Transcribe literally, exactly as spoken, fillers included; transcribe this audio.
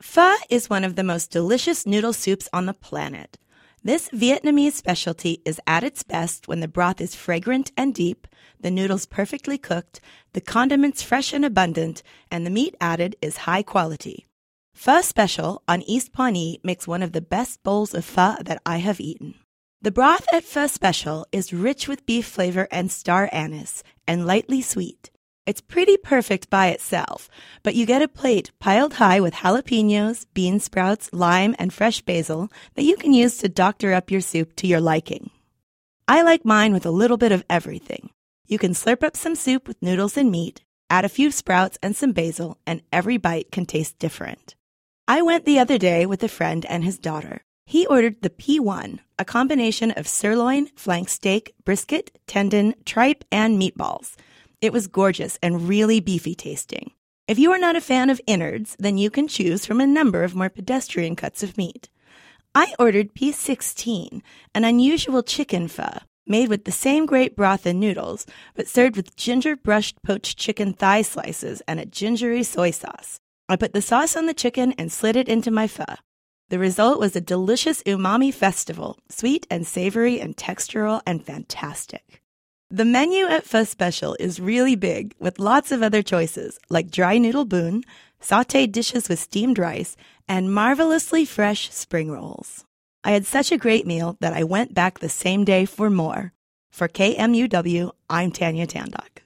Pho is one of the most delicious noodle soups on the planet. This Vietnamese specialty is at its best when the broth is fragrant and deep, the noodles perfectly cooked, the condiments fresh and abundant, and the meat added is high quality. Pho Special on East Pawnee makes one of the best bowls of pho that I have eaten. The broth at Pho Special is rich with beef flavor and star anise, and lightly sweet. It's pretty perfect by itself, but you get a plate piled high with jalapenos, bean sprouts, lime, and fresh basil that you can use to doctor up your soup to your liking. I like mine with a little bit of everything. You can slurp up some soup with noodles and meat, add a few sprouts and some basil, and every bite can taste different. I went the other day with a friend and his daughter. He ordered the P one, a combination of sirloin, flank steak, brisket, tendon, tripe, and meatballs. It was gorgeous and really beefy tasting. If you are not a fan of innards, then you can choose from a number of more pedestrian cuts of meat. I ordered P sixteen, an unusual chicken pho, made with the same great broth and noodles, but served with ginger-brushed poached chicken thigh slices and a gingery soy sauce. I put the sauce on the chicken and slid it into my pho. The result was a delicious umami festival, sweet and savory and textural and fantastic. The menu at Pho Special is really big, with lots of other choices, like dry noodle bun, sautéed dishes with steamed rice, and marvelously fresh spring rolls. I had such a great meal that I went back the same day for more. For K M U W, I'm Tanya Tandock.